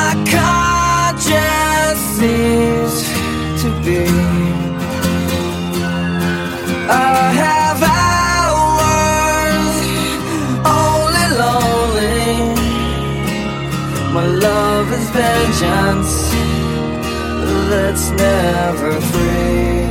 my conscience seems to be. I have hours only lonely. My love is vengeance that's never free.